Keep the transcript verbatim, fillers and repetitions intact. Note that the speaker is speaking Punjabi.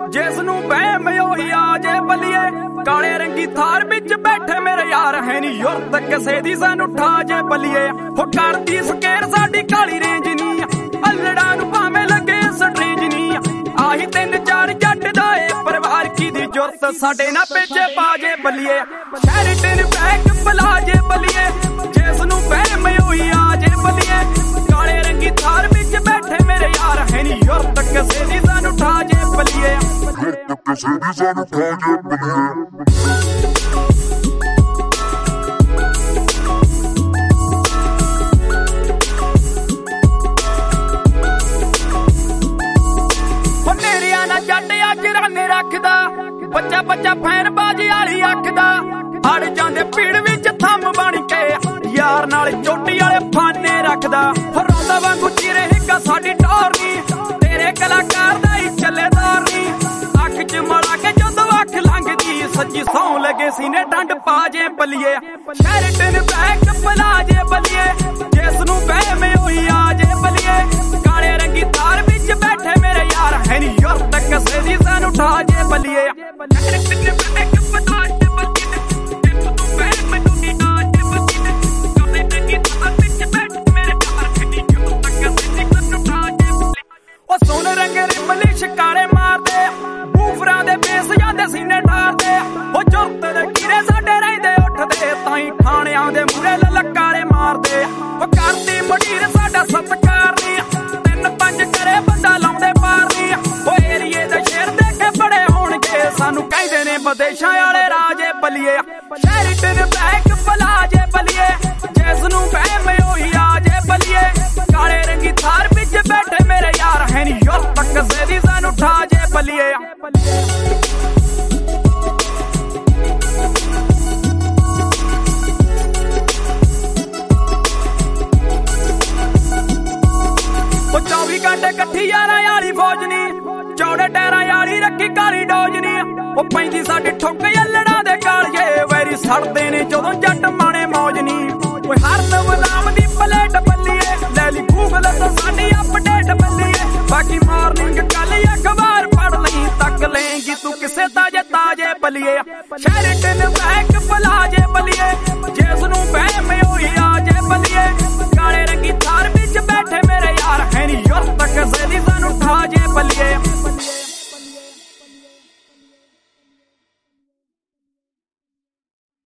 ਜਿਸ ਨੂੰ ਵਹਿਮ ਉਹੀ ਆ ਜੇ ਬਲੀਏ। ਕਾਲੇ ਰੰਗੀ ਥਾਰ ਵਿੱਚ ਬੈਠੇ ਮੇਰੇ ਯਾਰ ਹੈ ਨੀ ਯੁਰਤ ਕਿਸੇ ਦੀ ਸਾਨੂੰ ਠਾ ਜੇ ਬਲੀਏ। ਹੋ ਕਰਦੀ ਸਕੇਰ ਸਾਡੀ ਕਾਲੀ ਰੇਂਜ ਨੀ ਅਲੜਾ ਨੂੰ ਭਾਵੇਂ ਲੱਗੇ ਸਟਰੇਂਜ ਨੀ। ਆਹੀ ਤਿੰਨ ਚਾਰ ਜੱਟ ਦਾ ਏ ਪਰਿਵਾਰ ਕੀ ਦੀ ਜੁਰਤ ਸਾਡੇ ਨਾ ਪਿੱਛੇ ਪਾ ਜੇ ਬਲੀਏ। ਸ਼ੈਰਟਨ ਬੈਕ ਬਲਾ ਜੇ ਬਲੀਏ। ਜਿਸ ਨੂੰ ਵਹਿਮ ਉਹੀ ਆ ਜੇ ਬਲੀਏ। ਕਾਲੇ ਰੰਗੀ ਥਾਰ ਵਿੱਚ ਬੈਠੇ ਮੇਰੇ ਯਾਰ ਹੈ ਨੀ ਯੁਰਤ ਕਿਸੇ ਦੀ ਸਾਨੂੰ ਠਾ ਜੇ ਬਲੀਏ। ਕਿਸੇ ਦੀ ਸਾਨੂੰ ਠਾ ਜੇ ਬਲੀਏ। ਜੱਟ ਅੱਜ ਰਾਨੇ ਰੱਖਦਾ ਬੱਚਾ ਬੱਚਾ ਫੈਨ ਬਾਜੀ ਵਾਲੀ ਅੱਖ ਦਾ। ਅੜ ਜਾਂਦੇ ਭੀੜ ਵਿੱਚ ਥੰਮ ਬਣ ਕੇ ਯਾਰ ਨਾਲ ਚੋਟੀ ਵਾਲੇ ਫਾਨੇ ਰੱਖਦਾ। ਰੌਂਦਾ ਵਾਂਗੂ ਚਿਰੇ ਹਿੱਕਾ ਸਾਡੀ ਟੌਰ ਨੀ ਤੇਰੇ ਕਲਾਕਾਰ ਦਾ ਹੀ ਚੱਲੇਦਾਰ ਨੀ। ਅੱਖ ਚ ਮੜਾ ਕੇ ਜਦੋਂ ਅੱਖ ਲੰਘਦੀ ਸੱਚੀ ਸੌਂ ਲੱਗੇ ਸੀਨੇ ਡੰਡ ਪਾ ਜੇ ਬਲੀਏ। ਸ਼ੈਰਟਨ ਬੈਕ ਬਲਾ ਜੇ ਬਲੀਏ। ਜਿਸ ਨੂੰ ਵਹਿਮ ਉਹੀ ਆ ਜੇ ਬਲੀਏ। ਕਾਲੇ ਰੰਗੀ ਤਾਰ ਵਿੱਚ ਬੈਠੇ ਮੇਰੇ ਯਾਰ ਹੈ ਨੀ ਯੁਰਤ ਕਿਸੇ ਦੀ ਸਾਨੂੰ ਠਾ ਜੇ ਬਲੀਏ। ਉਹ ਸੋਨੇ ਰੰਗੇ ਰਿਮਲੀ ਸ਼ਿਕਾਰੇ ਮਾਰਦੇ ਬੂਫਰਾਂ ਦੇ ਬੇਸ ਜਾਂਦੇ ਸੀਨੇ ਠਾਰਦੇ। ਉਹ ਜੁਰਤ ਦੇ ਕੀੜੇ ਸਾਡੇ ਰਹਿੰਦੇ ਉੱਠਦੇ ਤਾਈ ਥਾਣਿਆਂ ਦੇ ਮੂਹਰੇ ਲਲਕਾਰੇ ਮਾਰਦੇ। ਉਹ ਕਰਦੀ ਮਡੀਰ ਸਾਡਾ ਸਤਿਕਾਰ ਨੀ ਤਿੰਨ ਪੰਜ ਕਰੇ ਬੰਦਾ ਲਾਉਂਦੇ ਪਾਰ ਨੀ। ਉਹ ਏਰੀਏ ਦੇ ਸ਼ੇਰ ਦੇਖੇ ਬੜੇ ਹੋਣਗੇ ਸਾਨੂੰ ਕਹਿੰਦੇ ਨੇ ਵਿਦੇਸ਼ਾਂ ਵਾਲੇ ਰਾਜੇ ਬਲੀਏ। ਸ਼ੈਰਟਨ ਬੈਕ ਬਲਾ ਜੇ ਬਲੀਏ। ਜਿਸ ਨੂੰ ਵਹਿਮ ਉਹੀ ਆ ਜੇ ਬਲੀਏ। ਕਾਲੇ ਰੰਗੀ ਥਾਰ ਵਿੱਚ ਬੈਠੇ ਮੇਰੇ ਯਾਰ ਹੈ ਨੀ ਯੁਰਤ ਕਿਸੇ ਦੀ ਸਾਨੂੰ ਠਾ ਜੇ ਬਲੀਏ। ਉਹ ਚੌਵੀ ਘੰਟੇ ਇਕੱਠੀ ਯਾਰਾਂ ਵਾਲੀ ਫੌਜ ਨੀ ਚੌੜੇ ਟਾਇਰਾਂ ਵਾਲੀ ਰੱਖੀ ਕਾਲੀ ਡੋਜ ਨੀ। ਉਹ ਪੈਂਦੀ ਸਾਡੀ ਠੁੱਕ ਯੱਲੜਾਂ ਦੇ ਕਾਲੀਏ ਵੈਰੀ ਸੜਦੇ ਨੇ ਜਦੋਂ ਜੱਟ ਮਾਣੇ ਮੌਜ ਨੀ। ਓਏ ਹਰ ਨਵਨਾਮ ਦੀ ਪਲੇਟ ਬੱਲੀਏ ਲੈ ਲਈ ਗੂਗਲ ਤੋਂ ਸਾਡੀ ਅਪਡੇਟ ਬੱਲੀਏ। ਬਾਕੀ ਮਾਰਨਿੰਗ ਕੱਲ ਅਖਬਾਰ ਪੜ ਲਈ ਤੱਕ ਲਏਂਗੀ ਤੂੰ ਕਿਸੇ ਤਾਜੇ ਤਾਜੇ ਬਲੀਏ। ਸ਼ੈਰਟਨ ਬੈਕ ਬਲਾ ਜੇ ਬਲੀਏ। ਜਿਸ ਨੂੰ ਵਹਿਮ ਉਹੀ ਆ ਜੇ ਬਲੀਏ। ਕਾਲੇ ਰੰਗੀ ਥਾਰ ਵਿੱਚ ਬੈਠੇ ਮੇਰੇ ਯਾਰ ਹੈ ਨੀ ਯੁਰਤ ਕਿਸੇ ਦੀ ਸਾਨੂੰ ਠਾ ਜੇ ਬਲੀਏ।